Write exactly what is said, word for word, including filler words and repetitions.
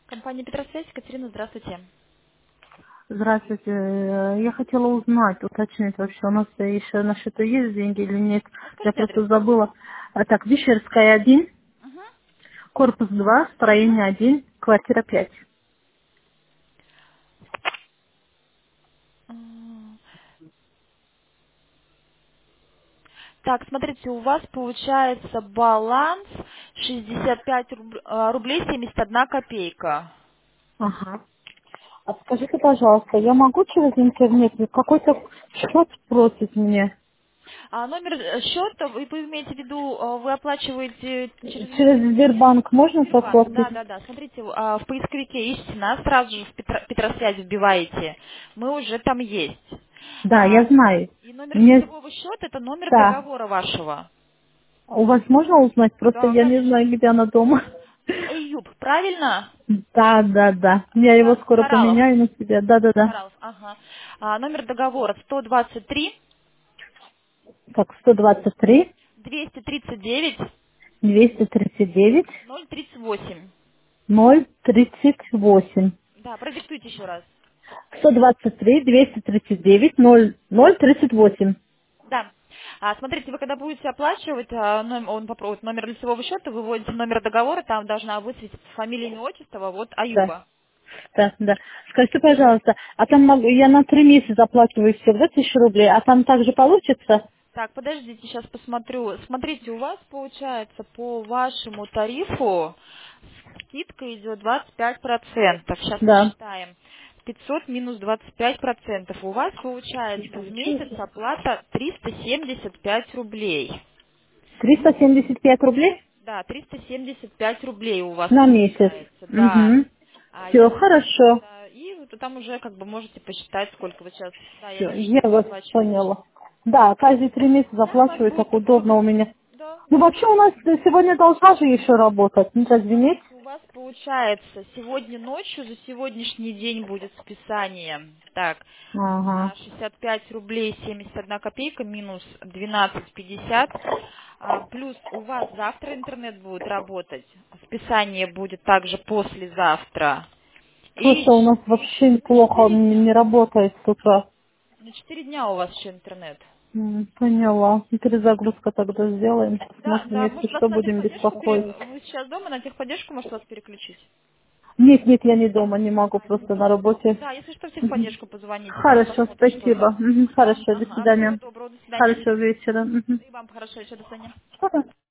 Компания Петросвязь, Екатерина, здравствуйте. Здравствуйте. Э, Я хотела узнать, уточнить вообще, у нас еще на счету есть деньги или нет. А Я скажите адрес. просто забыла. А так, Вишерская один, Угу. корпус два, Угу. строение один, квартира пять. Так, смотрите, у вас получается баланс шестьдесят пять руб- а, рублей семьдесят одна копейка. Ага. А скажите, пожалуйста, я могу через интернет, какой-то счет просит мне? А номер э, счета, вы, вы имеете в виду, э, вы оплачиваете через Через Сбербанк можно Сбербанк? заплатить? Да, да, да. Смотрите, а, в поисковике ищите нас, сразу же в Петро- Петросвязь вбиваете. Мы уже там есть. Да, я А, знаю. и номер Мне, лицевого счета– это номер да. договора вашего. У вас можно узнать? Просто Да, я не конечно. знаю, где она дома. Эйюб, правильно? Да, да, да. Я его Ка- скоро Каралов. поменяю на себя. Да, да, да. Каралов, ага. А, номер договора сто двадцать три Так, сто двадцать три, двести тридцать девять двести тридцать девять, ноль тридцать восемь. ноль тридцать восемь. Да, продиктуйте еще раз. сто двадцать три, двести тридцать девять, ноль, ноль тридцать восемь. Да. А, смотрите, вы когда будете оплачивать, а, ном- он попробует номер лицевого счета, вы вводите номер договора, там должна высветиться фамилия, имя, отчество, вот Да, Аюба. да, да. Скажите, пожалуйста, а там могу, я на три месяца заплачиваю всегда тысячу рублей, а там также получится? Так, подождите, сейчас посмотрю. Смотрите, у вас получается по вашему тарифу скидка идет двадцать пять процентов. Сейчас Да. посчитаем. пятьсот минус двадцать пять процентов. У вас получается в месяц оплата триста семьдесят пять рублей. триста семьдесят пять рублей Да, триста семьдесят пять рублей у вас на месяц. получается, да. Угу. А Все, если, хорошо. да, и вот там уже как бы можете посчитать, сколько вы сейчас, да, я Все, вижу, что я вы вас оплачиваете. поняла. Да, каждые три месяца Да, у вас заплачиваю, будет так удобно у выгодно. меня. Да, Ну, да. вообще у нас сегодня должна же еще работать, ну, разве нет? Смотрите, у вас получается сегодня ночью за сегодняшний день будет списание. Так, Ага. а, шестьдесят пять рублей семьдесят одна копейка минус двенадцать пятьдесят. А, плюс у вас завтра интернет будет работать. Списание будет также послезавтра. И Слушай, у нас вообще на плохо, четыре он дня. не работает с утра. На четыре дня у вас еще интернет. М, Поняла. Ну, перезагрузка тогда сделаем. Да, Посмотрим, да, если может вас что, на будем техподдержку пере... беспокоить. Вы сейчас дома, на техподдержку может вас переключить? Нет, нет, я не дома, не могу, А, не просто на можете. работе. Да, если что, в Мгм. техподдержку позвоните, там Хорошо, посмотрят, что там. спасибо. Мгм, Да? Хорошо, до Ага, всего свидания. доброго, до свидания. Хорошего вечера. Мгм. И вам хорошо еще, до свидания. Что там?